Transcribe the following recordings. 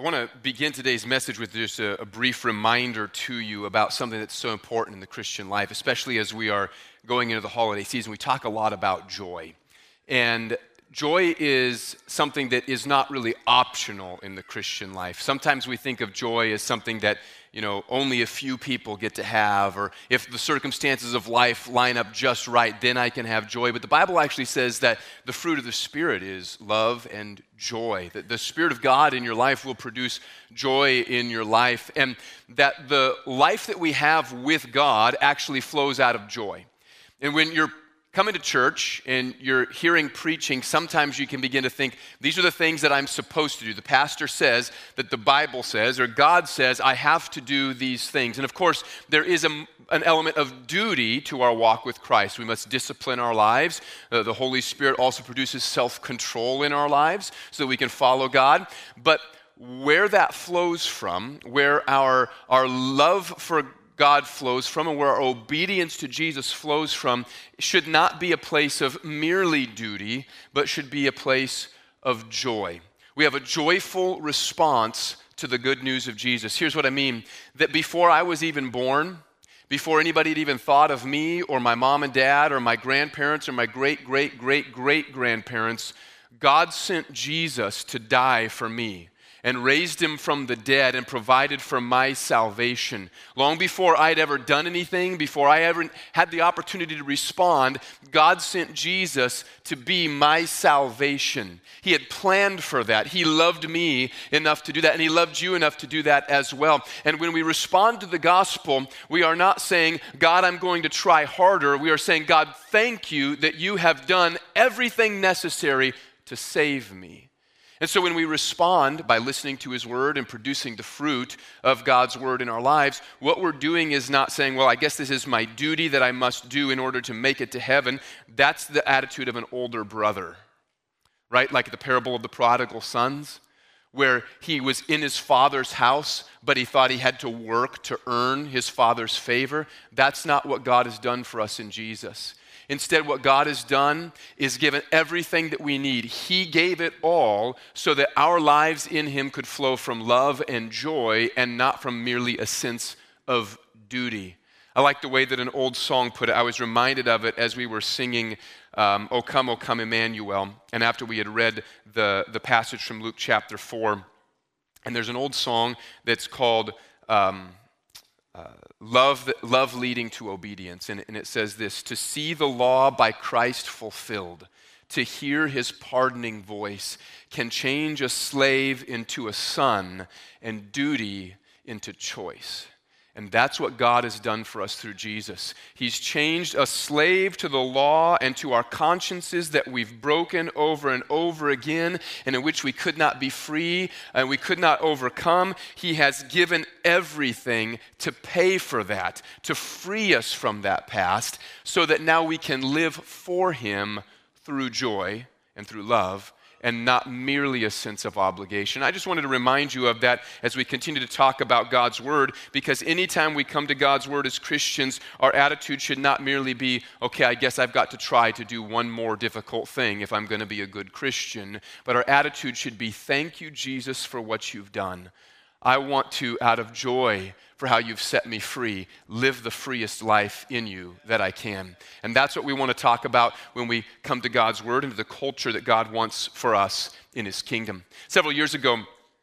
want to begin today's message with just a brief reminder to you about something that's so important in the Christian life, especially as we are going into the holiday season. We talk a lot about joy. And joy is something that is not really optional in the Christian life. Sometimes we think of joy as something that, only a few people get to have, or if the circumstances of life line up just right, then I can have joy. But the Bible actually says that the fruit of the Spirit is love and joy, that the Spirit of God in your life will produce joy in your life, and that the life that we have with God actually flows out of joy. And when you're coming to church and you're hearing preaching, sometimes you can begin to think, these are the things that I'm supposed to do. The pastor says that the Bible says, or God says, I have to do these things. And of course, there is an element of duty to our walk with Christ. We must discipline our lives. The Holy Spirit also produces self-control in our lives so that we can follow God. But where that flows from, where our love for God flows from, and where our obedience to Jesus flows from, should not be a place of merely duty, but should be a place of joy. We have a joyful response to the good news of Jesus. Here's what I mean, that before I was even born, before anybody had even thought of me or my mom and dad or my grandparents or my great-great-great-great-grandparents, God sent Jesus to die for me and raised him from the dead and provided for my salvation. Long before I'd ever done anything, before I ever had the opportunity to respond, God sent Jesus to be my salvation. He had planned for that. He loved me enough to do that, and he loved you enough to do that as well. And when we respond to the gospel, we are not saying, God, I'm going to try harder. We are saying, God, thank you that you have done everything necessary to save me. And so when we respond by listening to his word and producing the fruit of God's word in our lives, what we're doing is not saying, well, I guess this is my duty that I must do in order to make it to heaven. That's the attitude of an older brother, right? Like the parable of the prodigal sons, where he was in his father's house, but he thought he had to work to earn his father's favor. That's not what God has done for us in Jesus. Instead, what God has done is given everything that we need. He gave it all so that our lives in him could flow from love and joy and not from merely a sense of duty. I like the way that an old song put it. I was reminded of it as we were singing O Come, Emmanuel, and after we had read the passage from Luke chapter 4. And there's an old song that's called Love leading to obedience. And it says this: to see the law by Christ fulfilled, to hear his pardoning voice, can change a slave into a son and duty into choice. And that's what God has done for us through Jesus. He's changed a slave to the law and to our consciences that we've broken over and over again, and in which we could not be free and we could not overcome. He has given everything to pay for that, to free us from that past, so that now we can live for him through joy and through love, and not merely a sense of obligation. I just wanted to remind you of that as we continue to talk about God's word, because anytime we come to God's word as Christians, our attitude should not merely be, okay, I guess I've got to try to do one more difficult thing if I'm going to be a good Christian, but our attitude should be, thank you, Jesus, for what you've done. I want to, out of joy for how you've set me free, live the freest life in you that I can. And that's what we want to talk about when we come to God's word and to the culture that God wants for us in his kingdom. Several years ago,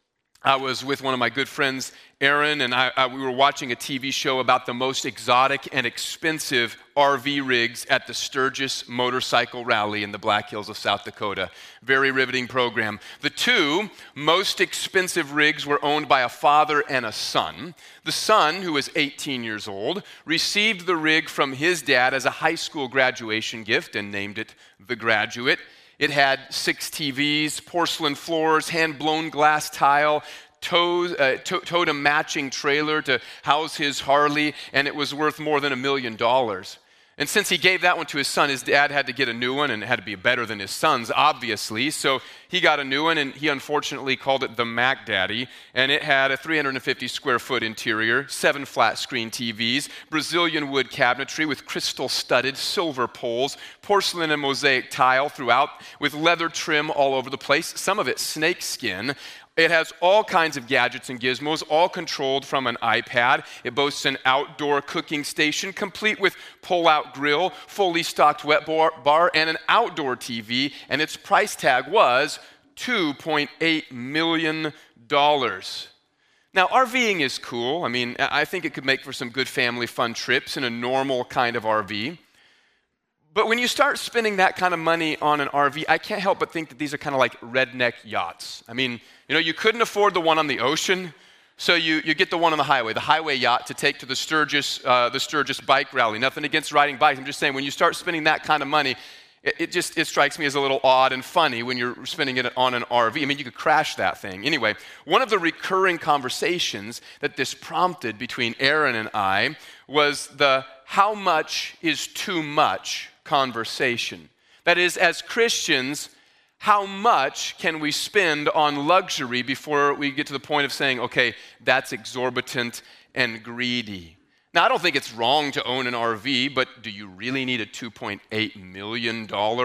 I was with one of my good friends, Aaron, and we were watching a TV show about the most exotic and expensive RV rigs at the Sturgis Motorcycle Rally in the Black Hills of South Dakota. Very riveting program. The two most expensive rigs were owned by a father and a son. The son, who was 18 years old, received the rig from his dad as a high school graduation gift and named it the Graduate. It had 6 TVs, porcelain floors, hand-blown glass tile, towed a matching trailer to house his Harley, and it was worth more than $1 million. And since he gave that one to his son, his dad had to get a new one, and it had to be better than his son's, obviously. So he got a new one, and he unfortunately called it the Mac Daddy. And it had a 350 square foot interior, 7 flat screen TVs, Brazilian wood cabinetry with crystal studded silver poles, porcelain and mosaic tile throughout, with leather trim all over the place, some of it snake skin. It has all kinds of gadgets and gizmos, all controlled from an iPad. It boasts an outdoor cooking station, complete with pull-out grill, fully stocked wet bar, and an outdoor TV, and its price tag was $2.8 million. Now, RVing is cool. I mean, I think it could make for some good family fun trips in a normal kind of RV. But when you start spending that kind of money on an RV, I can't help but think that these are kind of like redneck yachts. I mean, you couldn't afford the one on the ocean, so you get the one on the highway yacht to take to the Sturgis bike rally. Nothing against riding bikes. I'm just saying, when you start spending that kind of money, it strikes me as a little odd and funny when you're spending it on an RV. I mean, you could crash that thing. Anyway, one of the recurring conversations that this prompted between Aaron and I was the how much is too much conversation. That is, as Christians, how much can we spend on luxury before we get to the point of saying, okay, that's exorbitant and greedy? Now, I don't think it's wrong to own an RV, but do you really need a $2.8 million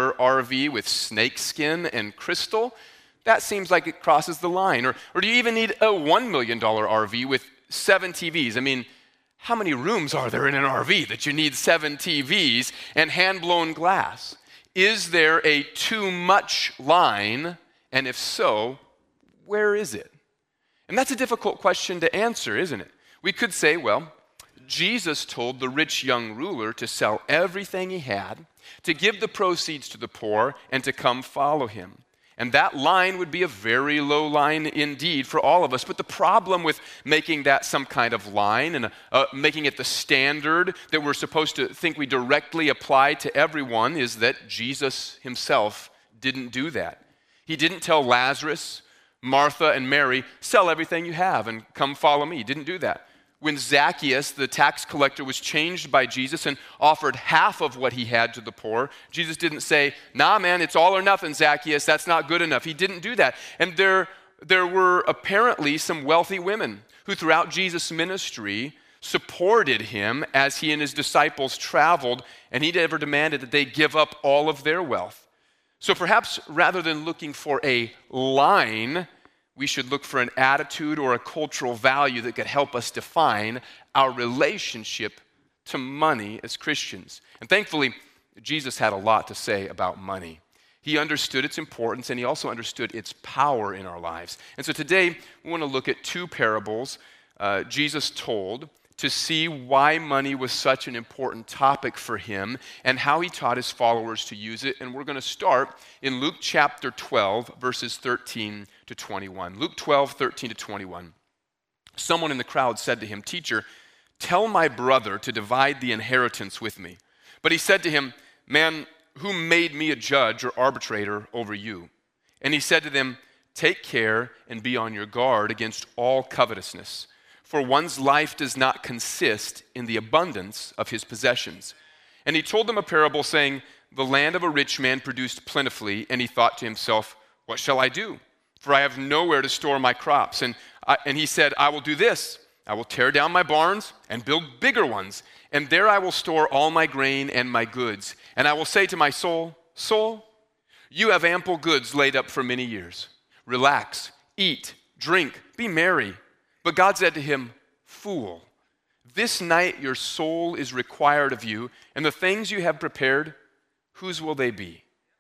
RV with snakeskin and crystal? That seems like it crosses the line. Or do you even need a $1 million RV with 7 TVs? I mean, how many rooms are there in an RV that you need 7 TVs and hand-blown glass? Is there a too much line? And if so, where is it? And that's a difficult question to answer, isn't it? We could say, well, Jesus told the rich young ruler to sell everything he had, to give the proceeds to the poor, and to come follow him. And that line would be a very low line indeed for all of us. But the problem with making that some kind of line and making it the standard that we're supposed to think we directly apply to everyone is that Jesus himself didn't do that. He didn't tell Lazarus, Martha, and Mary, sell everything you have and come follow me. He didn't do that. When Zacchaeus, the tax collector, was changed by Jesus and offered half of what he had to the poor, Jesus didn't say, nah, man, it's all or nothing, Zacchaeus, that's not good enough. He didn't do that. And there were apparently some wealthy women who throughout Jesus' ministry supported him as he and his disciples traveled, and he never demanded that they give up all of their wealth. So perhaps rather than looking for a line, we should look for an attitude or a cultural value that could help us define our relationship to money as Christians. And thankfully, Jesus had a lot to say about money. He understood its importance, and he also understood its power in our lives. And so today, we want to look at 2 parables Jesus told to see why money was such an important topic for him and how he taught his followers to use it. And we're going to start in Luke chapter 12, verses 13 to 21. Luke 12, 13 to 21. Someone in the crowd said to him, "Teacher, tell my brother to divide the inheritance with me." But he said to him, "Man, who made me a judge or arbitrator over you?" And he said to them, "Take care and be on your guard against all covetousness. For one's life does not consist in the abundance of his possessions." And he told them a parable saying, "The land of a rich man produced plentifully, and he thought to himself, 'What shall I do? For I have nowhere to store my crops.' And he said, 'I will do this. I will tear down my barns and build bigger ones, and there I will store all my grain and my goods. And I will say to my soul, Soul, you have ample goods laid up for many years. Relax, eat, drink, be merry.' But God said to him, 'Fool, this night your soul is required of you, and the things you have prepared, whose will they be?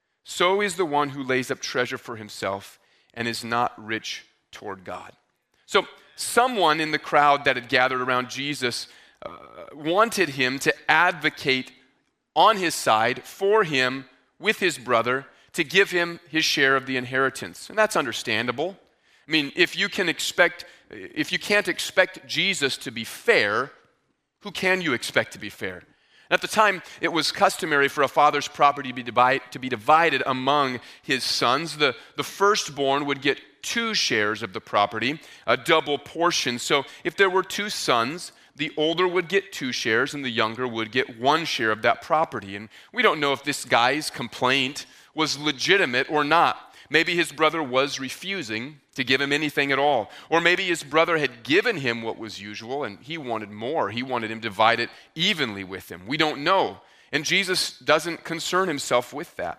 So is the one who lays up treasure for himself and is not rich toward God.'" So someone in the crowd that had gathered around Jesus wanted him to advocate on his side for him with his brother to give him his share of the inheritance. And that's understandable. I mean, if you can't expect Jesus to be fair, who can you expect to be fair? At the time, it was customary for a father's property to be divided among his sons. The firstborn would get 2 shares of the property, a double portion. So if there were 2 sons, the older would get 2 shares and the younger would get 1 share of that property. And we don't know if this guy's complaint was legitimate or not. Maybe his brother was refusing to give him anything at all. Or maybe his brother had given him what was usual and he wanted more. He wanted him to divide it evenly with him. We don't know. And Jesus doesn't concern himself with that.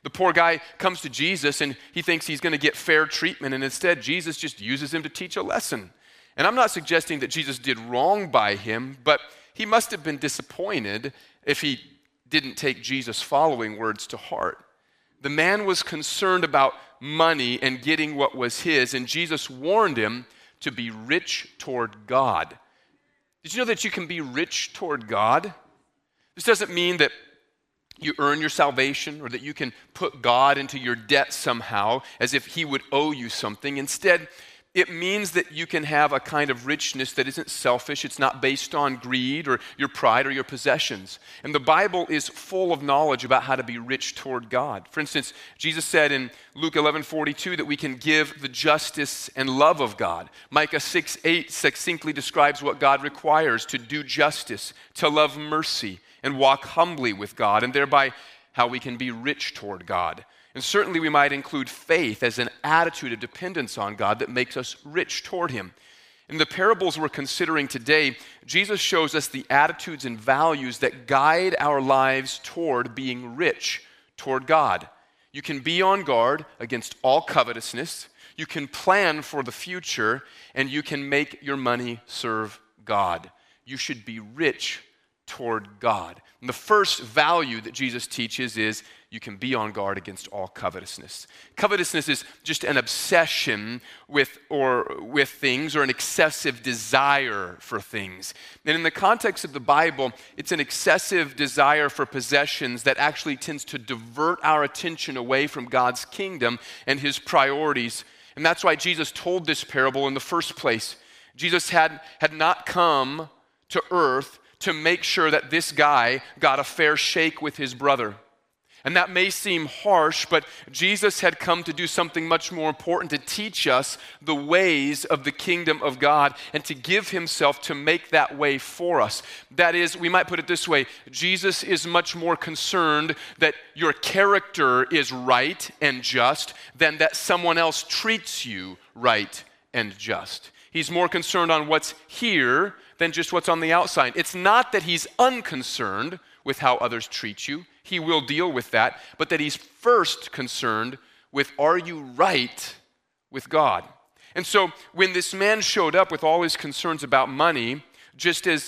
The poor guy comes to Jesus and he thinks he's going to get fair treatment, and instead Jesus just uses him to teach a lesson. And I'm not suggesting that Jesus did wrong by him, but he must have been disappointed if he didn't take Jesus' following words to heart. The man was concerned about money and getting what was his, and Jesus warned him to be rich toward God. Did you know that you can be rich toward God? This doesn't mean that you earn your salvation or that you can put God into your debt somehow as if he would owe you something. Instead, it means that you can have a kind of richness that isn't selfish. It's not based on greed or your pride or your possessions. And the Bible is full of knowledge about how to be rich toward God. For instance, Jesus said in Luke 11:42 that we can give the justice and love of God. Micah 6:8 succinctly describes what God requires: to do justice, to love mercy, and walk humbly with God, and thereby how we can be rich toward God. And certainly we might include faith as an attitude of dependence on God that makes us rich toward him. In the parables we're considering today, Jesus shows us the attitudes and values that guide our lives toward being rich toward God. You can be on guard against all covetousness, you can plan for the future, and you can make your money serve God. You should be rich toward God. And the first value that Jesus teaches is you can be on guard against all covetousness. Covetousness is just an obsession with things, or an excessive desire for things. And in the context of the Bible, it's an excessive desire for possessions that actually tends to divert our attention away from God's kingdom and his priorities. And that's why Jesus told this parable in the first place. Jesus had not come to earth to make sure that this guy got a fair shake with his brother. And that may seem harsh, but Jesus had come to do something much more important: to teach us the ways of the kingdom of God and to give himself to make that way for us. That is, we might put it this way: Jesus is much more concerned that your character is right and just than that someone else treats you right and just. He's more concerned on what's here than just what's on the outside. It's not that he's unconcerned with how others treat you. He will deal with that, but that he's first concerned with, are you right with God? And so when this man showed up with all his concerns about money, just as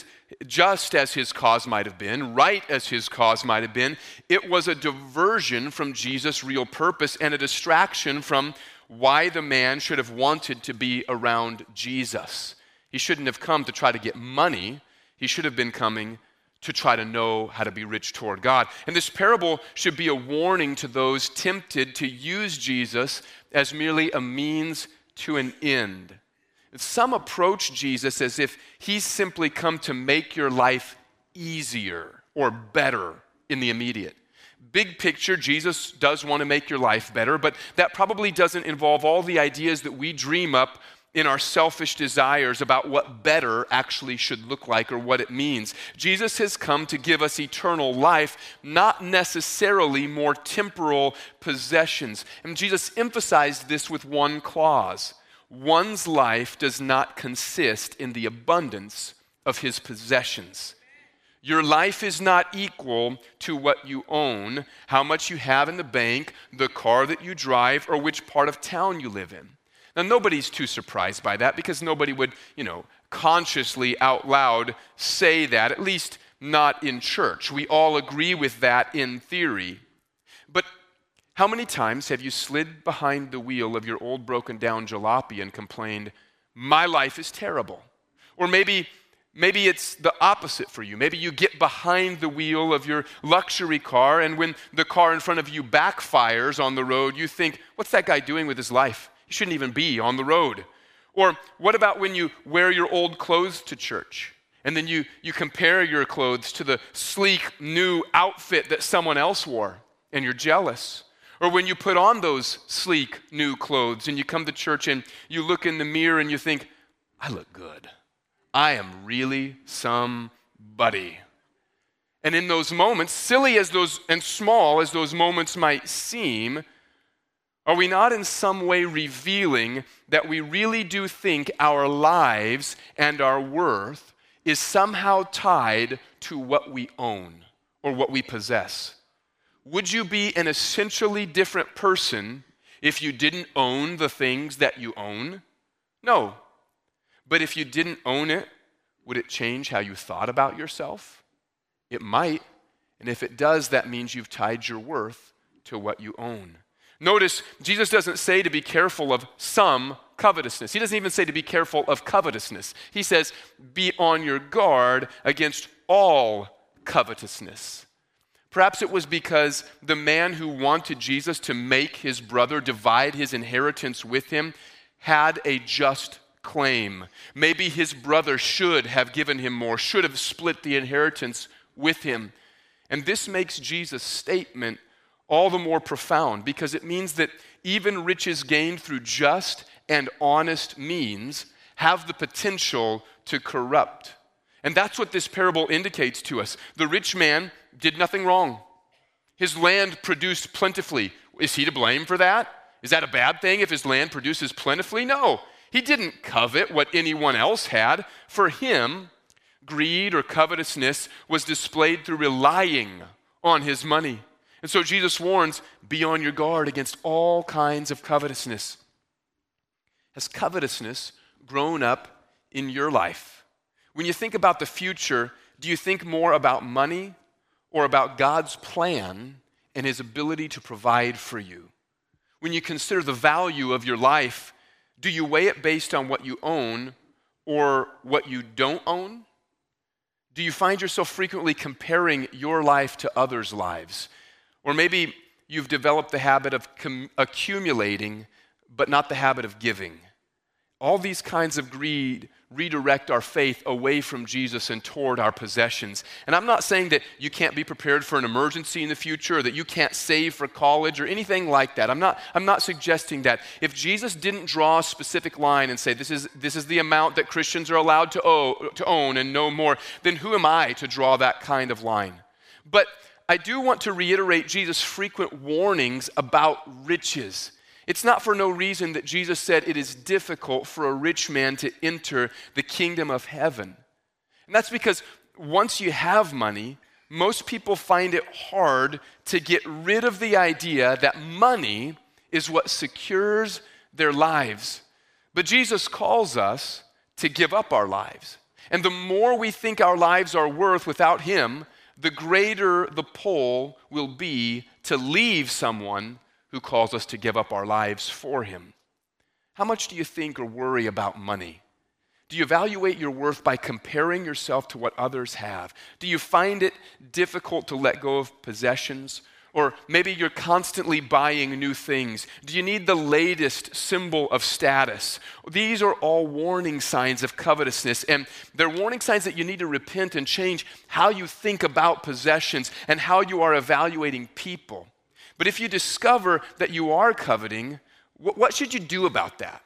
his cause might have been, right as his cause might have been, it was a diversion from Jesus' real purpose and a distraction from why the man should have wanted to be around Jesus. He shouldn't have come to try to get money. He should have been coming to try to know how to be rich toward God. And this parable should be a warning to those tempted to use Jesus as merely a means to an end. Some approach Jesus as if he's simply come to make your life easier or better in the immediate. Big picture, Jesus does want to make your life better, but that probably doesn't involve all the ideas that we dream up in our selfish desires about what better actually should look like or what it means. Jesus has come to give us eternal life, not necessarily more temporal possessions. And Jesus emphasized this with one clause: one's life does not consist in the abundance of his possessions. Your life is not equal to what you own, how much you have in the bank, the car that you drive, or which part of town you live in. Now, nobody's too surprised by that, because nobody would, consciously out loud say that, at least not in church. We all agree with that in theory. But how many times have you slid behind the wheel of your old broken down jalopy and complained, my life is terrible? Or maybe it's the opposite for you. Maybe you get behind the wheel of your luxury car, and when the car in front of you backfires on the road, you think, what's that guy doing with his life? He shouldn't even be on the road. Or what about when you wear your old clothes to church, and then you compare your clothes to the sleek new outfit that someone else wore, and you're jealous? Or when you put on those sleek new clothes and you come to church and you look in the mirror and you think, I look good. I am really somebody. And in those moments, silly as those and small as those moments might seem, are we not in some way revealing that we really do think our lives and our worth is somehow tied to what we own or what we possess? would you be an essentially different person if you didn't own the things that you own? No. But if you didn't own it, would it change how you thought about yourself? It might. And if it does, that means you've tied your worth to what you own. Notice, Jesus doesn't say to be careful of some covetousness. He doesn't even say to be careful of covetousness. He says, be on your guard against all covetousness. Perhaps it was because the man who wanted Jesus to make his brother divide his inheritance with him had a just claim. Maybe his brother should have given him more, should have split the inheritance with him. And this makes Jesus' statement all the more profound because it means that even riches gained through just and honest means have the potential to corrupt. And that's what this parable indicates to us. The rich man did nothing wrong. His land produced plentifully. Is he to blame for that? Is that a bad thing if his land produces plentifully? No. He didn't covet what anyone else had. For him, greed or covetousness was displayed through relying on his money. And so Jesus warns, be on your guard against all kinds of covetousness. Has covetousness grown up in your life? When you think about the future, do you think more about money or about God's plan and his ability to provide for you? When you consider the value of your life, do you weigh it based on what you own or what you don't own? Do you find yourself frequently comparing your life to others' lives? Or maybe you've developed the habit of accumulating, but not the habit of giving. All these kinds of greed redirect our faith away from Jesus and toward our possessions. And I'm not saying that you can't be prepared for an emergency in the future or that you can't save for college or anything like that. I'm not suggesting that. If Jesus didn't draw a specific line and say this is the amount that Christians are allowed to own and no more, then who am I to draw that kind of line? But I do want to reiterate Jesus' frequent warnings about riches. It's not for no reason that Jesus said it is difficult for a rich man to enter the kingdom of heaven. And that's because once you have money, most people find it hard to get rid of the idea that money is what secures their lives. But Jesus calls us to give up our lives. And the more we think our lives are worth without him, the greater the pull will be to leave someone who calls us to give up our lives for him. How much do you think or worry about money? Do you evaluate your worth by comparing yourself to what others have? Do you find it difficult to let go of possessions? Or maybe you're constantly buying new things. Do you need the latest symbol of status? These are all warning signs of covetousness, and they're warning signs that you need to repent and change how you think about possessions and how you are evaluating people. But if you discover that you are coveting, what should you do about that?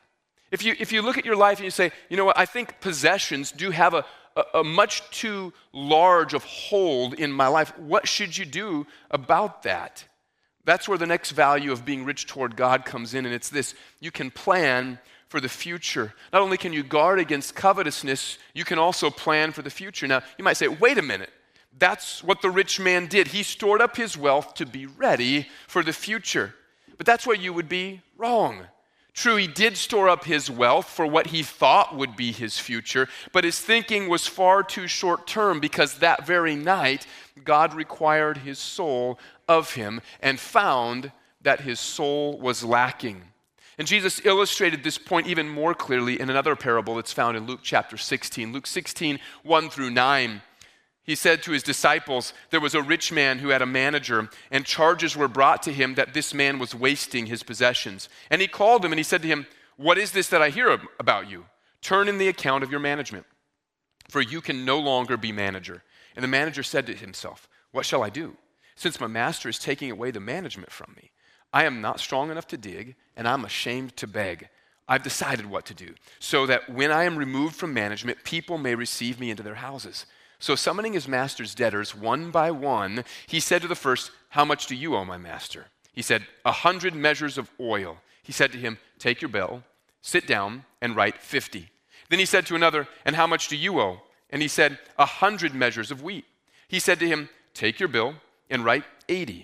If you look at your life and you say, you know what, I think possessions do have a much too large of hold in my life, what should you do about that? That's where the next value of being rich toward God comes in, and it's this: you can plan for the future. Not only can you guard against covetousness, you can also plan for the future. Now, you might say, wait a minute. That's what the rich man did. He stored up his wealth to be ready for the future. But that's where you would be wrong. True, he did store up his wealth for what he thought would be his future, but his thinking was far too short-term because that very night, God required his soul of him and found that his soul was lacking. And Jesus illustrated this point even more clearly in another parable that's found in Luke chapter 16. Luke 16, 1 through 9. He said to his disciples, there was a rich man who had a manager, and charges were brought to him that this man was wasting his possessions. And he called him and he said to him, what is this that I hear about you? Turn in the account of your management, for you can no longer be manager. And the manager said to himself, what shall I do? Since my master is taking away the management from me, I am not strong enough to dig, and I'm ashamed to beg. I've decided what to do, so that when I am removed from management, people may receive me into their houses. So summoning his master's debtors one by one, he said to the first, how much do you owe my master? He said, 100 measures of oil. He said to him, take your bill, sit down, and write 50. Then he said to another, and how much do you owe? And he said, 100 measures of wheat. He said to him, take your bill and write 80.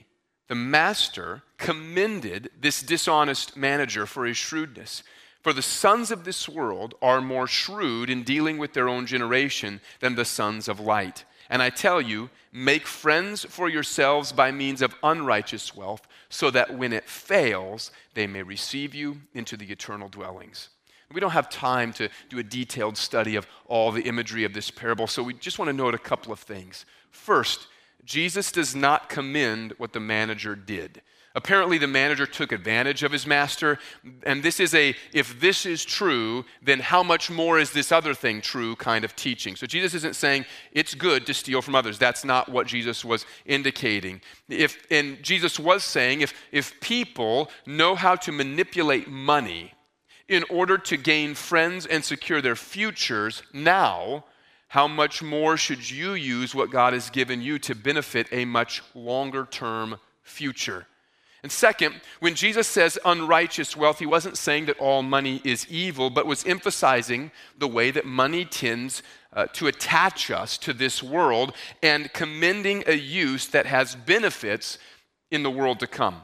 The master commended this dishonest manager for his shrewdness. For the sons of this world are more shrewd in dealing with their own generation than the sons of light. And I tell you, make friends for yourselves by means of unrighteous wealth, so that when it fails, they may receive you into the eternal dwellings. We don't have time to do a detailed study of all the imagery of this parable, so we just want to note a couple of things. First, Jesus does not commend what the manager did. Apparently, the manager took advantage of his master, and this is if this is true, then how much more is this other thing true kind of teaching. So Jesus isn't saying it's good to steal from others. That's not what Jesus was indicating. And Jesus was saying if people know how to manipulate money in order to gain friends and secure their futures now, how much more should you use what God has given you to benefit a much longer term future? And second, when Jesus says unrighteous wealth, he wasn't saying that all money is evil, but was emphasizing the way that money tends to attach us to this world and commending a use that has benefits in the world to come.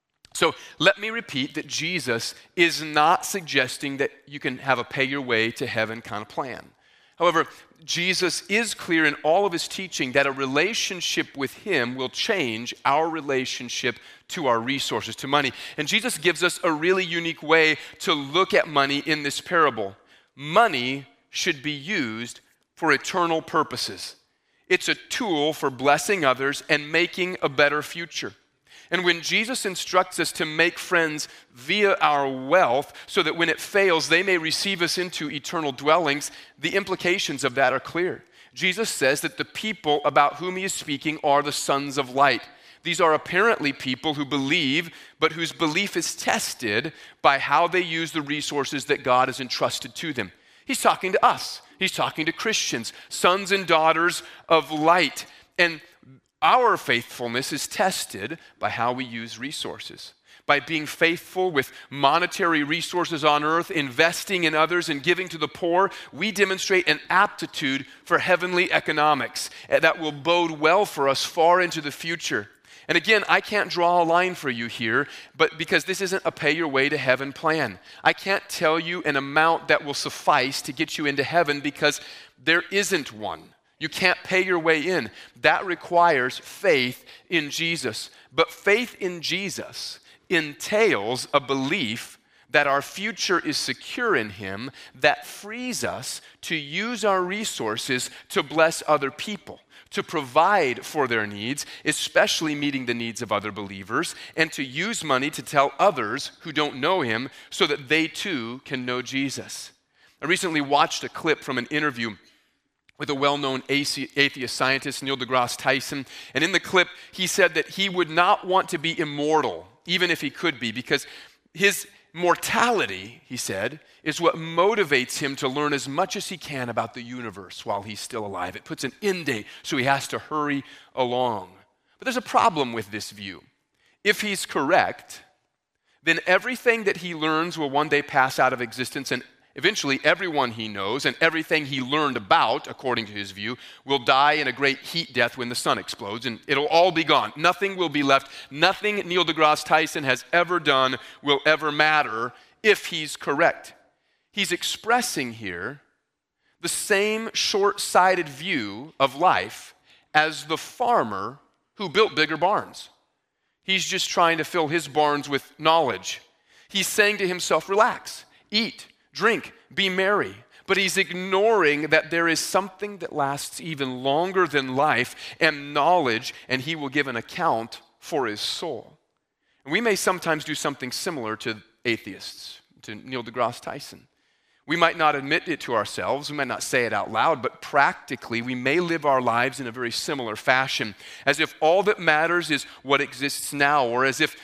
So let me repeat that Jesus is not suggesting that you can have a pay your way to heaven kind of plan. However, Jesus is clear in all of his teaching that a relationship with him will change our relationship to our resources, to money. And Jesus gives us a really unique way to look at money in this parable. Money should be used for eternal purposes. It's a tool for blessing others and making a better future. And when Jesus instructs us to make friends via our wealth so that when it fails, they may receive us into eternal dwellings, the implications of that are clear. Jesus says that the people about whom he is speaking are the sons of light. These are apparently people who believe, but whose belief is tested by how they use the resources that God has entrusted to them. He's talking to us. He's talking to Christians, sons and daughters of light. And our faithfulness is tested by how we use resources. By being faithful with monetary resources on earth, investing in others, and giving to the poor, we demonstrate an aptitude for heavenly economics that will bode well for us far into the future. And again, I can't draw a line for you here, but because this isn't a pay your way to heaven plan. I can't tell you an amount that will suffice to get you into heaven because there isn't one. You can't pay your way in. That requires faith in Jesus. But faith in Jesus entails a belief that our future is secure in him that frees us to use our resources to bless other people, to provide for their needs, especially meeting the needs of other believers, and to use money to tell others who don't know him so that they too can know Jesus. I recently watched a clip from an interview with a well-known atheist scientist, Neil deGrasse Tyson. And in the clip, he said that he would not want to be immortal, even if he could be, because his mortality, he said, is what motivates him to learn as much as he can about the universe while he's still alive. It puts an end date, so he has to hurry along. But there's a problem with this view. If he's correct, then everything that he learns will one day pass out of existence, and eventually, everyone he knows and everything he learned about, according to his view, will die in a great heat death when the sun explodes, and it'll all be gone. Nothing will be left. Nothing Neil deGrasse Tyson has ever done will ever matter if he's correct. He's expressing here the same short-sighted view of life as the farmer who built bigger barns. He's just trying to fill his barns with knowledge. He's saying to himself, relax, eat, drink, be merry. But he's ignoring that there is something that lasts even longer than life and knowledge, and he will give an account for his soul. And we may sometimes do something similar to atheists, to Neil deGrasse Tyson. We might not admit it to ourselves, we might not say it out loud, but practically we may live our lives in a very similar fashion, as if all that matters is what exists now, or as if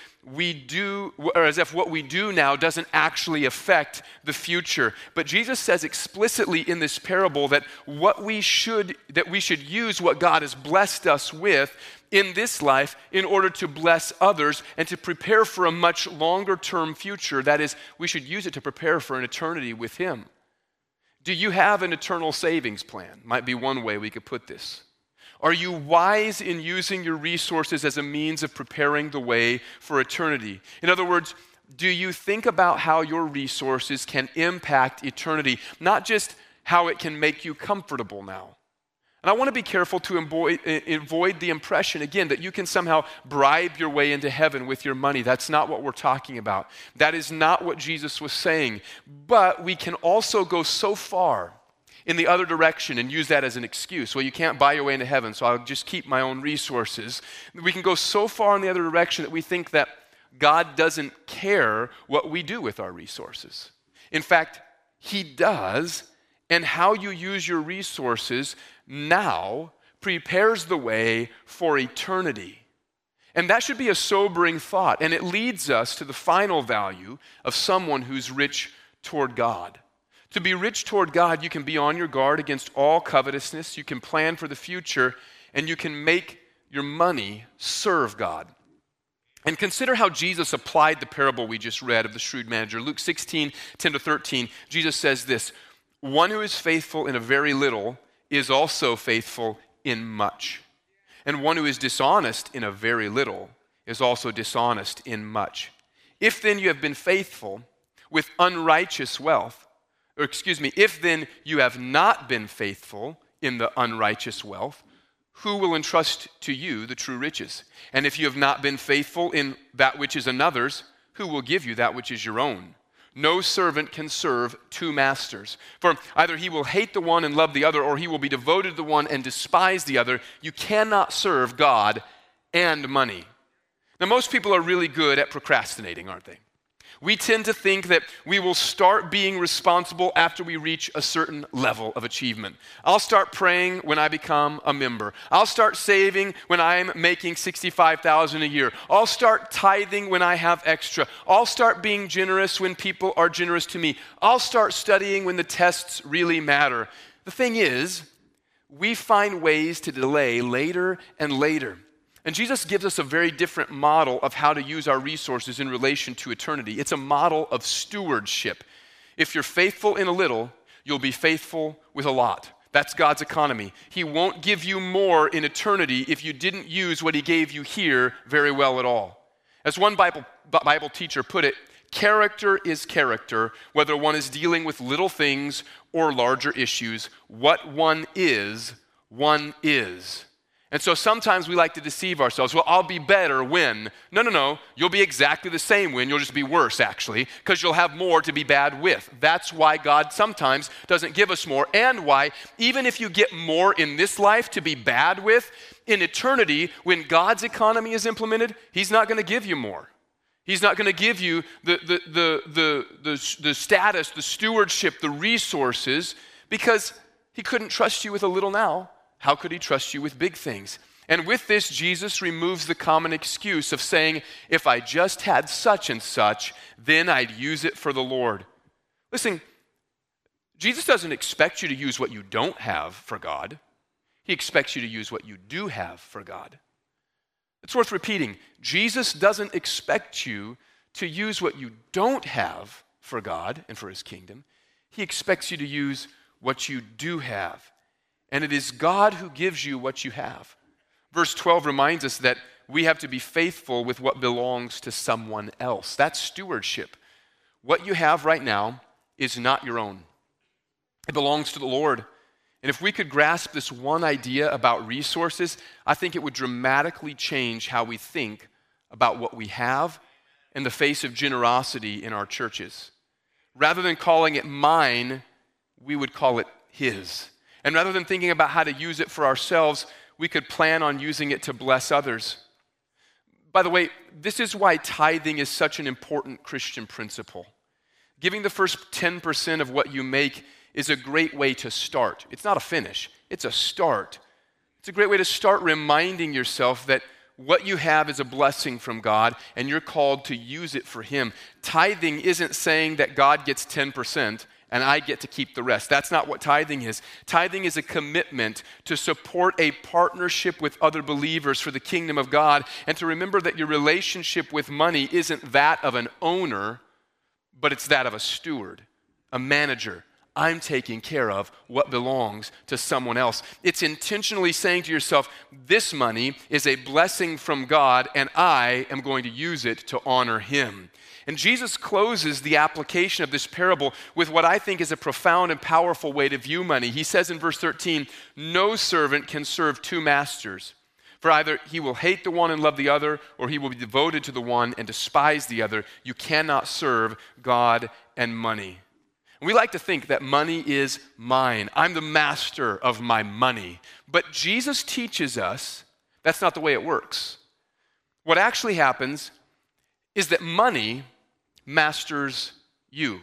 what we do now doesn't actually affect the future. But Jesus says explicitly in this parable that we should use what God has blessed us with in this life in order to bless others and to prepare for a much longer term future. That is, we should use it to prepare for an eternity with him. Do you have an eternal savings plan? Might be one way we could put this. Are you wise in using your resources as a means of preparing the way for eternity? In other words, do you think about how your resources can impact eternity, not just how it can make you comfortable now? And I want to be careful to avoid the impression, again, that you can somehow bribe your way into heaven with your money. That's not what we're talking about. That is not what Jesus was saying. But we can also go so far in the other direction and use that as an excuse. Well, you can't buy your way into heaven, so I'll just keep my own resources. We can go so far in the other direction that we think that God doesn't care what we do with our resources. In fact, He does, and how you use your resources now prepares the way for eternity. And that should be a sobering thought, and it leads us to the final value of someone who's rich toward God. To be rich toward God, you can be on your guard against all covetousness, you can plan for the future, and you can make your money serve God. And consider how Jesus applied the parable we just read of the shrewd manager. Luke 16, 10-13, Jesus says this, "One who is faithful in a very little is also faithful in much. And one who is dishonest in a very little is also dishonest in much. If then you have been faithful with unrighteous wealth, if then you have not been faithful in the unrighteous wealth, who will entrust to you the true riches? And if you have not been faithful in that which is another's, who will give you that which is your own? No servant can serve two masters. For either he will hate the one and love the other, or he will be devoted to the one and despise the other. You cannot serve God and money." Now, most people are really good at procrastinating, aren't they? We tend to think that we will start being responsible after we reach a certain level of achievement. I'll start praying when I become a member. I'll start saving when I'm making $65,000 a year. I'll start tithing when I have extra. I'll start being generous when people are generous to me. I'll start studying when the tests really matter. The thing is, we find ways to delay later and later. And Jesus gives us a very different model of how to use our resources in relation to eternity. It's a model of stewardship. If you're faithful in a little, you'll be faithful with a lot. That's God's economy. He won't give you more in eternity if you didn't use what He gave you here very well at all. As one Bible teacher put it, character is character, whether one is dealing with little things or larger issues. What one is, one is. And so sometimes we like to deceive ourselves. Well, I'll be better when. No. You'll be exactly the same when. You'll just be worse, actually, because you'll have more to be bad with. That's why God sometimes doesn't give us more, and why, even if you get more in this life to be bad with, in eternity, when God's economy is implemented, He's not going to give you more. He's not going to give you the status, the stewardship, the resources, because He couldn't trust you with a little now. How could He trust you with big things? And with this, Jesus removes the common excuse of saying, if I just had such and such, then I'd use it for the Lord. Listen, Jesus doesn't expect you to use what you don't have for God. He expects you to use what you do have for God. It's worth repeating. Jesus doesn't expect you to use what you don't have for God and for His kingdom. He expects you to use what you do have. And it is God who gives you what you have. Verse 12 reminds us that we have to be faithful with what belongs to someone else. That's stewardship. What you have right now is not your own. It belongs to the Lord. And if we could grasp this one idea about resources, I think it would dramatically change how we think about what we have in the face of generosity in our churches. Rather than calling it mine, we would call it His. And rather than thinking about how to use it for ourselves, we could plan on using it to bless others. By the way, this is why tithing is such an important Christian principle. Giving the first 10% of what you make is a great way to start. It's not a finish, it's a start. It's a great way to start reminding yourself that what you have is a blessing from God, and you're called to use it for Him. Tithing isn't saying that God gets 10%, and I get to keep the rest. That's not what tithing is. Tithing is a commitment to support a partnership with other believers for the kingdom of God, and to remember that your relationship with money isn't that of an owner, but it's that of a steward, a manager, I'm taking care of what belongs to someone else. It's intentionally saying to yourself, this money is a blessing from God, and I am going to use it to honor him. And Jesus closes the application of this parable with what I think is a profound and powerful way to view money. He says in verse 13, no servant can serve two masters. For either he will hate the one and love the other, or he will be devoted to the one and despise the other. You cannot serve God and money. And we like to think that money is mine. I'm the master of my money. But Jesus teaches us that's not the way it works. What actually happens is that money masters you.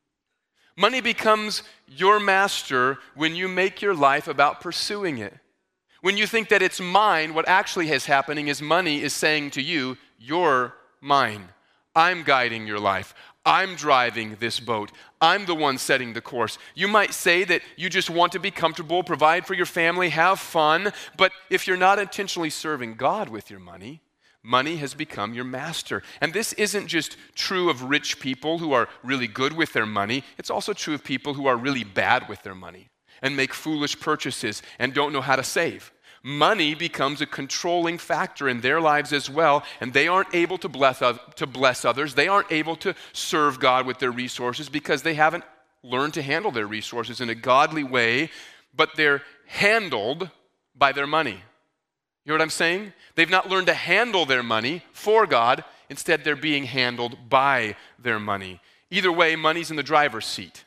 Money becomes your master when you make your life about pursuing it. When you think that it's mine, what actually is happening is money is saying to you, you're mine. I'm guiding your life. I'm driving this boat. I'm the one setting the course. You might say that you just want to be comfortable, provide for your family, have fun, but if you're not intentionally serving God with your money, money has become your master. And this isn't just true of rich people who are really good with their money. It's also true of people who are really bad with their money and make foolish purchases and don't know how to save. Money becomes a controlling factor in their lives as well, and they aren't able to bless others. They aren't able to serve God with their resources because they haven't learned to handle their resources in a godly way, but they're handled by their money. You know what I'm saying? They've not learned to handle their money for God. Instead, they're being handled by their money. Either way, money's in the driver's seat.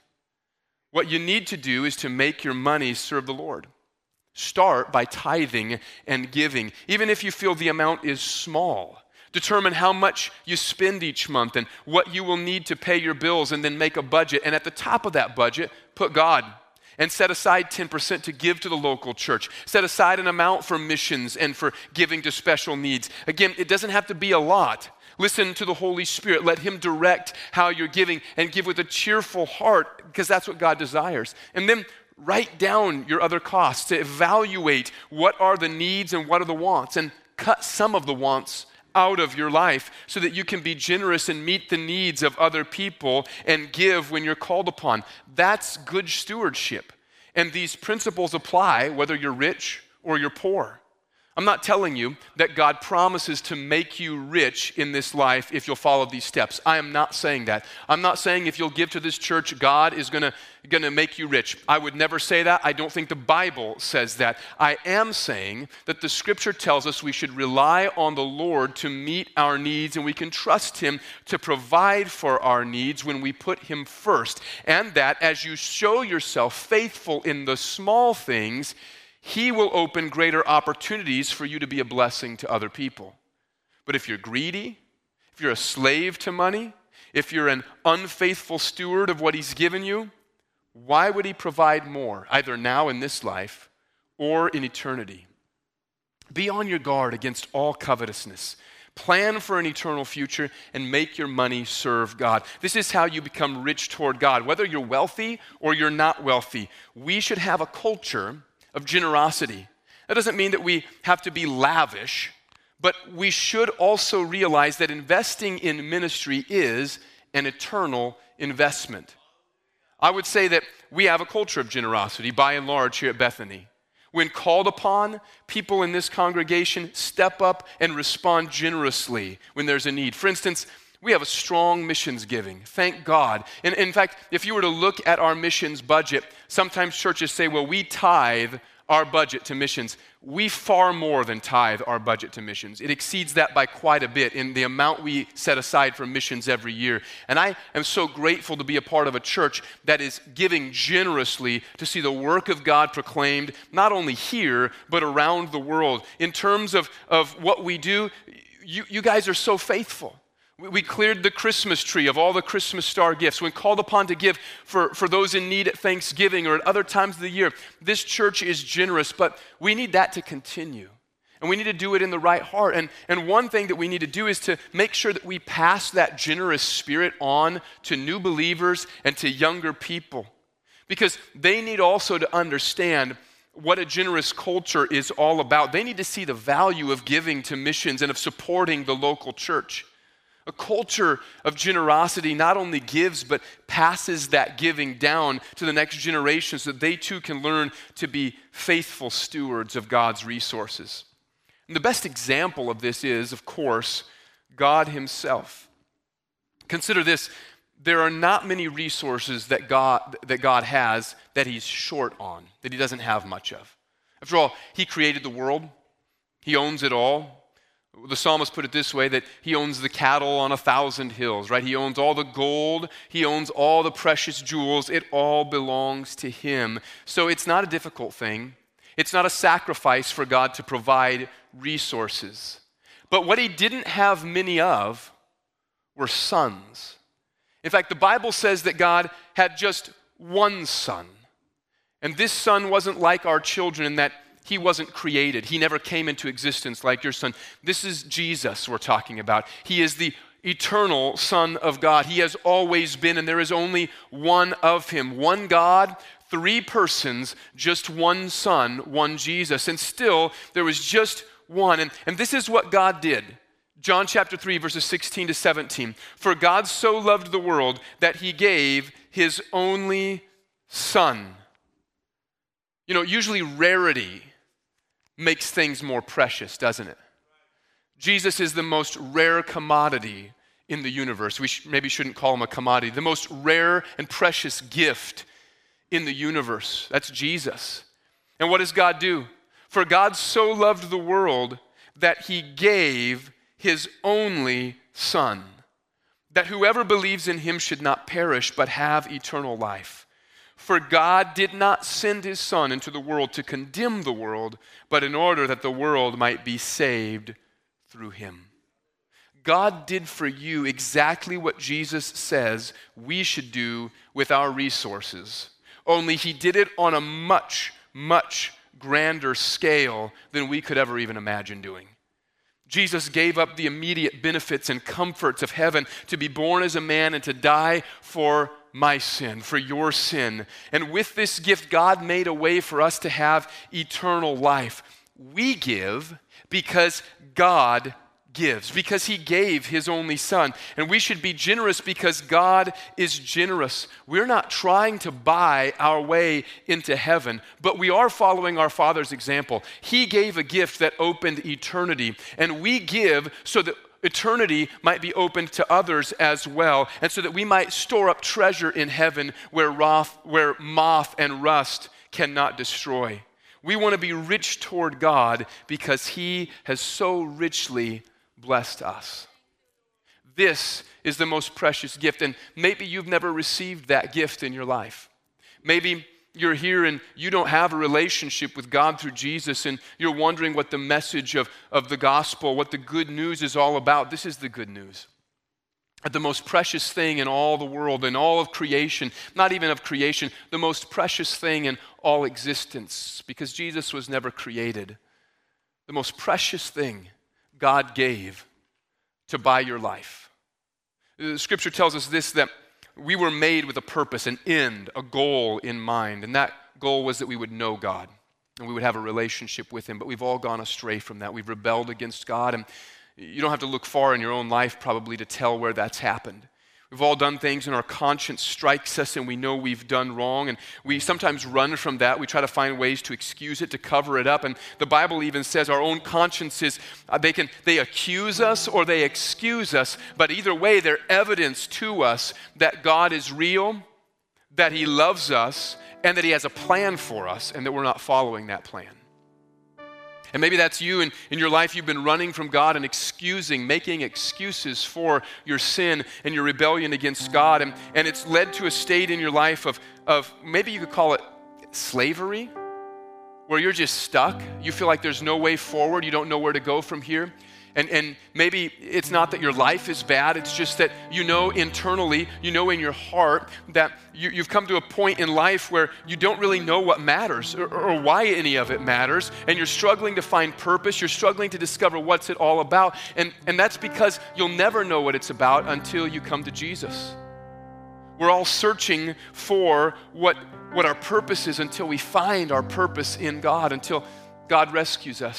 What you need to do is to make your money serve the Lord. Start by tithing and giving, even if you feel the amount is small. Determine how much you spend each month and what you will need to pay your bills, and then make a budget. And at the top of that budget, put God. And set aside 10% to give to the local church. Set aside an amount for missions and for giving to special needs. Again, it doesn't have to be a lot. Listen to the Holy Spirit. Let him direct how you're giving, and give with a cheerful heart, because that's what God desires. And then write down your other costs to evaluate what are the needs and what are the wants, and cut some of the wants out of your life so that you can be generous and meet the needs of other people and give when you're called upon. That's good stewardship. And these principles apply whether you're rich or you're poor. I'm not telling you that God promises to make you rich in this life if you'll follow these steps. I am not saying that. I'm not saying if you'll give to this church, God is going to make you rich. I would never say that. I don't think the Bible says that. I am saying that the Scripture tells us we should rely on the Lord to meet our needs, and we can trust him to provide for our needs when we put him first. And that as you show yourself faithful in the small things, he will open greater opportunities for you to be a blessing to other people. But if you're greedy, if you're a slave to money, if you're an unfaithful steward of what he's given you, why would he provide more, either now in this life or in eternity? Be on your guard against all covetousness. Plan for an eternal future and make your money serve God. This is how you become rich toward God. Whether you're wealthy or you're not wealthy, we should have a culture of generosity. That doesn't mean that we have to be lavish, but we should also realize that investing in ministry is an eternal investment. I would say that we have a culture of generosity by and large here at Bethany. When called upon, people in this congregation step up and respond generously when there's a need. For instance, we have a strong missions giving. Thank God. And in fact, if you were to look at our missions budget, sometimes churches say, well, we tithe our budget to missions. We far more than tithe our budget to missions. It exceeds that by quite a bit in the amount we set aside for missions every year. And I am so grateful to be a part of a church that is giving generously to see the work of God proclaimed, not only here, but around the world. In terms of what we do, you guys are so faithful. We cleared the Christmas tree of all the Christmas star gifts. When called upon to give for those in need at Thanksgiving or at other times of the year, this church is generous, but we need that to continue. And we need to do it in the right heart. And one thing that we need to do is to make sure that we pass that generous spirit on to new believers and to younger people, because they need also to understand what a generous culture is all about. They need to see the value of giving to missions and of supporting the local church. A culture of generosity not only gives, but passes that giving down to the next generation so that they too can learn to be faithful stewards of God's resources. And the best example of this is, of course, God himself. Consider this, there are not many resources that God has that he's short on, that he doesn't have much of. After all, he created the world. He owns it all. The psalmist put it this way, that he owns the cattle on 1,000 hills, right? He owns all the gold. He owns all the precious jewels. It all belongs to him. So it's not a difficult thing. It's not a sacrifice for God to provide resources. But what he didn't have many of were sons. In fact, the Bible says that God had just one son. And this son wasn't like our children in that he wasn't created. He never came into existence like your son. This is Jesus we're talking about. He is the eternal Son of God. He has always been, and there is only one of him. One God, three persons, just one Son, one Jesus. And still, there was just one. And this is what God did. John chapter 3, verses 16 to 17. For God so loved the world that he gave his only Son. You know, usually rarity makes things more precious, doesn't it? Jesus is the most rare commodity in the universe. We maybe shouldn't call him a commodity. The most rare and precious gift in the universe. That's Jesus. And what does God do? For God so loved the world that he gave his only Son, that whoever believes in him should not perish but have eternal life. For God did not send his Son into the world to condemn the world, but in order that the world might be saved through him. God did for you exactly what Jesus says we should do with our resources, only he did it on a much, much grander scale than we could ever even imagine doing. Jesus gave up the immediate benefits and comforts of heaven to be born as a man and to die for my sin, for your sin. And with this gift, God made a way for us to have eternal life. We give because God gives, because he gave his only Son. And we should be generous because God is generous. We're not trying to buy our way into heaven, but we are following our Father's example. He gave a gift that opened eternity, and we give so that eternity might be opened to others as well, and so that we might store up treasure in heaven where moth and rust cannot destroy. We want to be rich toward God because he has so richly blessed us. This is the most precious gift, and maybe you've never received that gift in your life. Maybe you're here and you don't have a relationship with God through Jesus, and you're wondering what the message of the gospel, what the good news is all about. This is the good news. The most precious thing in all the world, in all of creation, not even of creation, the most precious thing in all existence, because Jesus was never created. The most precious thing God gave to buy your life. The scripture tells us this, that we were made with a purpose, an end, a goal in mind. And that goal was that we would know God and we would have a relationship with him. But we've all gone astray from that. We've rebelled against God. And you don't have to look far in your own life probably to tell where that's happened. We've all done things and our conscience strikes us and we know we've done wrong, and we sometimes run from that. We try to find ways to excuse it, to cover it up, and the Bible even says our own consciences, they accuse us or they excuse us, but either way they're evidence to us that God is real, that he loves us, and that he has a plan for us, and that we're not following that plan. And maybe that's you in your life. You've been running from God and making excuses for your sin and your rebellion against God. And it's led to a state in your life of maybe you could call it slavery, where you're just stuck. You feel like there's no way forward. You don't know where to go from here. And maybe it's not that your life is bad, it's just that you know internally, you know in your heart that you've come to a point in life where you don't really know what matters or why any of it matters, and you're struggling to find purpose, you're struggling to discover what's it all about, and that's because you'll never know what it's about until you come to Jesus. We're all searching for what our purpose is until we find our purpose in God, until God rescues us.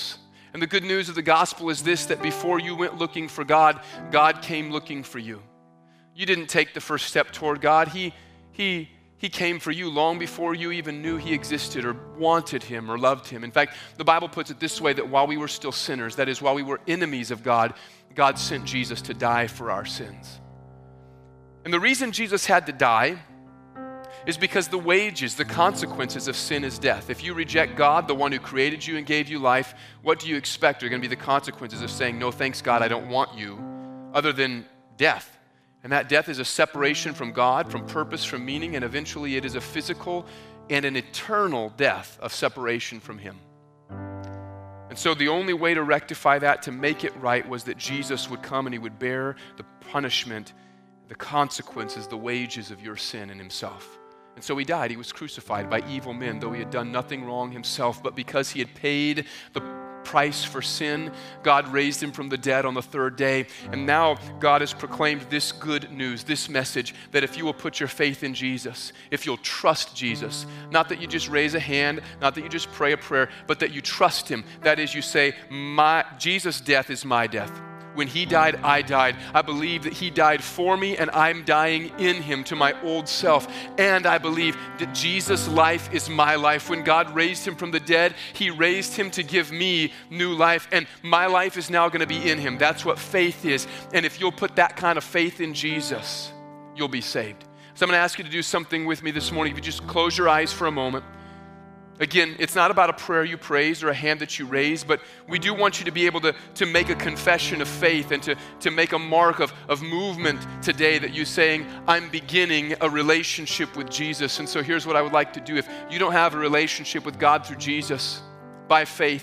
And the good news of the gospel is this, that before you went looking for God, God came looking for you. You didn't take the first step toward God. He came for you long before you even knew He existed or wanted Him or loved Him. In fact, the Bible puts it this way, that while we were still sinners, that is, while we were enemies of God, God sent Jesus to die for our sins. And the reason Jesus had to die is because the wages, the consequences of sin is death. If you reject God, the one who created you and gave you life, what do you expect are going to be the consequences of saying, no thanks God, I don't want you, other than death? And that death is a separation from God, from purpose, from meaning, and eventually it is a physical and an eternal death of separation from Him. And so the only way to rectify that, to make it right, was that Jesus would come and He would bear the punishment, the consequences, the wages of your sin in Himself. And so He died. He was crucified by evil men, though He had done nothing wrong Himself. But because He had paid the price for sin, God raised Him from the dead on the third day. And now God has proclaimed this good news, this message, that if you will put your faith in Jesus, if you'll trust Jesus, not that you just raise a hand, not that you just pray a prayer, but that you trust Him. That is, you say, Jesus' death is my death. When He died, I died. I believe that He died for me and I'm dying in Him to my old self. And I believe that Jesus' life is my life. When God raised Him from the dead, He raised Him to give me new life. And my life is now going to be in Him. That's what faith is. And if you'll put that kind of faith in Jesus, you'll be saved. So I'm going to ask you to do something with me this morning. If you just close your eyes for a moment. Again, it's not about a prayer you praise or a hand that you raise, but we do want you to be able to make a confession of faith and to make a mark of movement today, that you're saying, I'm beginning a relationship with Jesus. And so here's what I would like to do. If you don't have a relationship with God through Jesus by faith,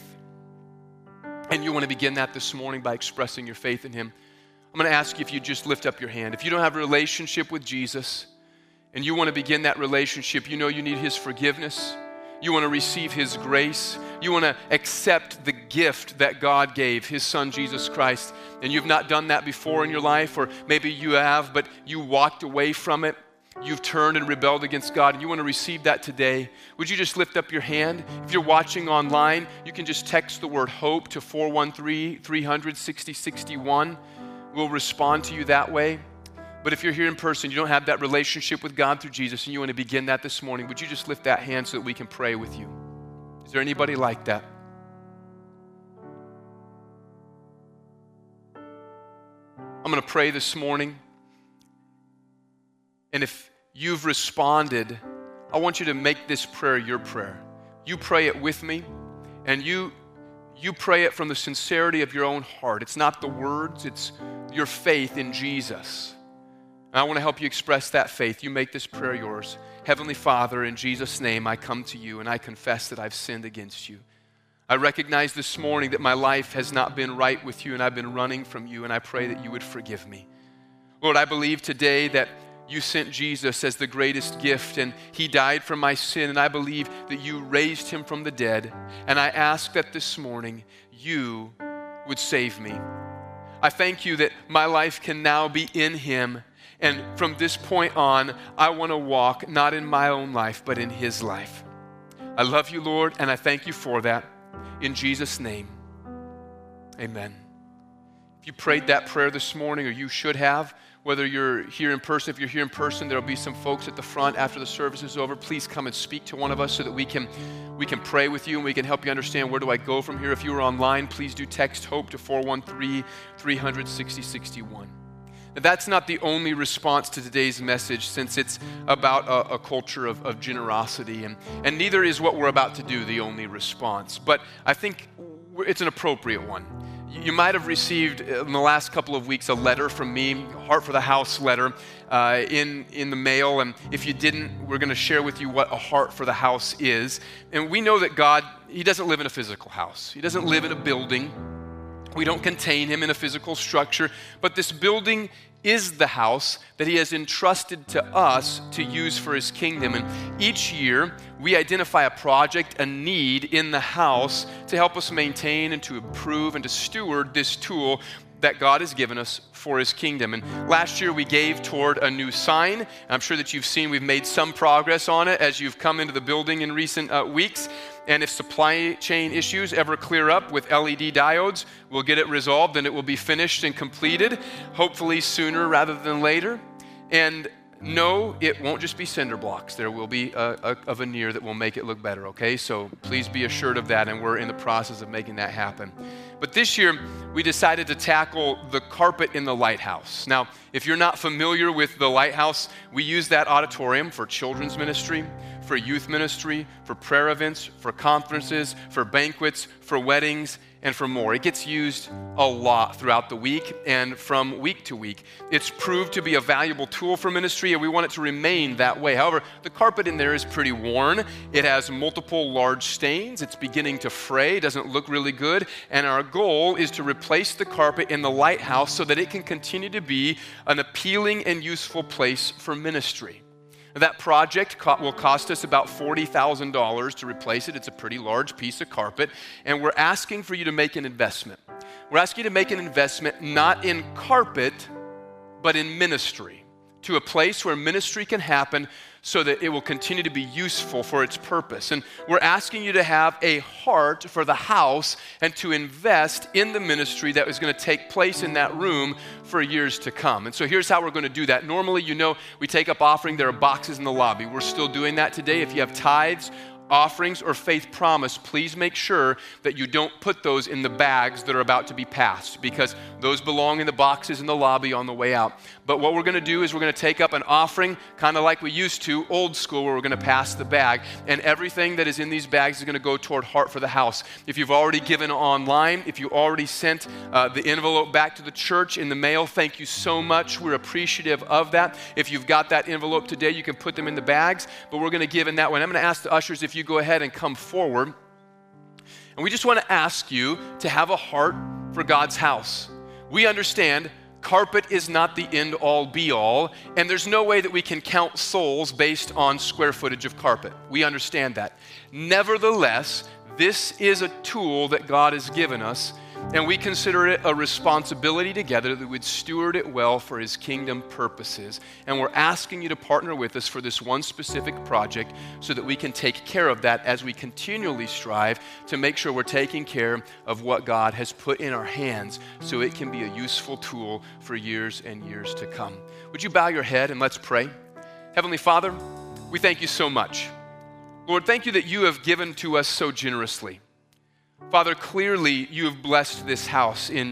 and you want to begin that this morning by expressing your faith in Him, I'm going to ask you if you just lift up your hand. If you don't have a relationship with Jesus and you want to begin that relationship, you know you need His forgiveness. You want to receive His grace. You want to accept the gift that God gave, His Son, Jesus Christ. And you've not done that before in your life, or maybe you have, but you walked away from it. You've turned and rebelled against God, and you want to receive that today. Would you just lift up your hand? If you're watching online, you can just text the word HOPE to 413-300-6061. We'll respond to you that way. But if you're here in person, you don't have that relationship with God through Jesus, and you want to begin that this morning, would you just lift that hand so that we can pray with you? Is there anybody like that? I'm going to pray this morning. And if you've responded, I want you to make this prayer your prayer. You pray it with me, and you pray it from the sincerity of your own heart. It's not the words, it's your faith in Jesus. And I want to help you express that faith. You make this prayer yours. Heavenly Father, in Jesus' name, I come to you and I confess that I've sinned against you. I recognize this morning that my life has not been right with you and I've been running from you, and I pray that you would forgive me. Lord, I believe today that you sent Jesus as the greatest gift, and He died for my sin, and I believe that you raised Him from the dead. And I ask that this morning you would save me. I thank you that my life can now be in Him. And from this point on, I want to walk not in my own life, but in His life. I love you, Lord, and I thank you for that. In Jesus' name, amen. If you prayed that prayer this morning, or you should have, whether you're here in person, if you're here in person, there'll be some folks at the front after the service is over. Please come and speak to one of us so that we can pray with you and we can help you understand, where do I go from here? If you are online, please do text HOPE to 413-300-6061. That's not the only response to today's message, since it's about a culture of generosity, and neither is what we're about to do the only response. But I think it's an appropriate one. You might have received in the last couple of weeks a letter from me, Heart for the House letter, in the mail. And if you didn't, we're going to share with you what a Heart for the House is. And we know that God, He doesn't live in a physical house. He doesn't live in a building. We don't contain Him in a physical structure. But this building is the house that He has entrusted to us to use for His kingdom. And each year, we identify a project, a need in the house to help us maintain and to improve and to steward this tool that God has given us for his kingdom. And last year we gave toward a new sign. I'm sure that you've seen we've made some progress on it as you've come into the building in recent weeks. And if supply chain issues ever clear up with LED diodes, we'll get it resolved and it will be finished and completed, hopefully sooner rather than later. And no, it won't just be cinder blocks. There will be a veneer that will make it look better, okay? So please be assured of that, and we're in the process of making that happen. But this year, we decided to tackle the carpet in the lighthouse. Now, if you're not familiar with the lighthouse, we use that auditorium for children's ministry, for youth ministry, for prayer events, for conferences, for banquets, for weddings, and for more. It gets used a lot throughout the week and from week to week. It's proved to be a valuable tool for ministry, and we want it to remain that way. However, the carpet in there is pretty worn. It has multiple large stains. It's beginning to fray. It doesn't look really good. And our goal is to replace the carpet in the lighthouse so that it can continue to be an appealing and useful place for ministry. That project will cost us about $40,000 to replace it. It's a pretty large piece of carpet, and we're asking for you to make an investment. We're asking you to make an investment not in carpet, but in ministry, to a place where ministry can happen so that it will continue to be useful for its purpose. And we're asking you to have a heart for the house and to invest in the ministry that is going to take place in that room for years to come. And so here's how we're going to do that. Normally, we take up offering. There are boxes in the lobby. We're still doing that today. If you have tithes, offerings, or faith promise, please make sure that you don't put those in the bags that are about to be passed, because those belong in the boxes in the lobby on the way out. But what we're going to do is we're going to take up an offering, kind of like we used to, old school, where we're going to pass the bag, and everything that is in these bags is going to go toward Heart for the House. If you've already given online, if you already sent the envelope back to the church in the mail, thank you so much. We're appreciative of that. If you've got that envelope today, you can put them in the bags, but we're going to give in that one. I'm going to ask the ushers if you go ahead and come forward. And we just want to ask you to have a heart for God's house. We understand carpet is not the end-all be-all, and there's no way that we can count souls based on square footage of carpet. We understand that. Nevertheless, this is a tool that God has given us, and we consider it a responsibility together that we'd steward it well for his kingdom purposes. And we're asking you to partner with us for this one specific project so that we can take care of that as we continually strive to make sure we're taking care of what God has put in our hands so it can be a useful tool for years and years to come. Would you bow your head and let's pray? Heavenly Father, we thank you so much. Lord, thank you that you have given to us so generously. Father, clearly you have blessed this house in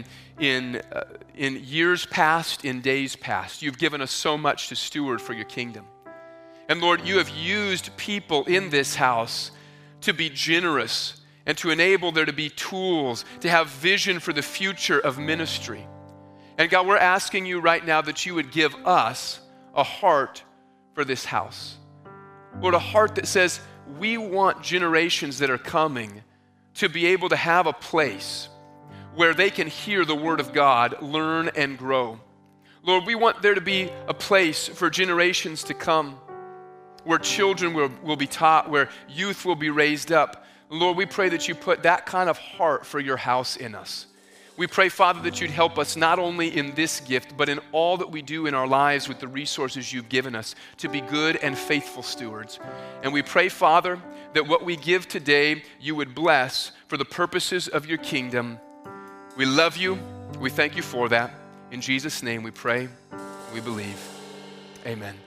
years past, in days past. You've given us so much to steward for your kingdom. And Lord, you have used people in this house to be generous and to enable there to be tools, to have vision for the future of ministry. And God, we're asking you right now that you would give us a heart for this house. Lord, a heart that says we want generations that are coming to be able to have a place where they can hear the word of God, learn and grow. Lord, we want there to be a place for generations to come where children will be taught, where youth will be raised up. Lord, we pray that you put that kind of heart for your house in us. We pray, Father, that you'd help us not only in this gift, but in all that we do in our lives with the resources you've given us to be good and faithful stewards. And we pray, Father, that what we give today, you would bless for the purposes of your kingdom. We love you. We thank you for that. In Jesus' name we pray, we believe. Amen.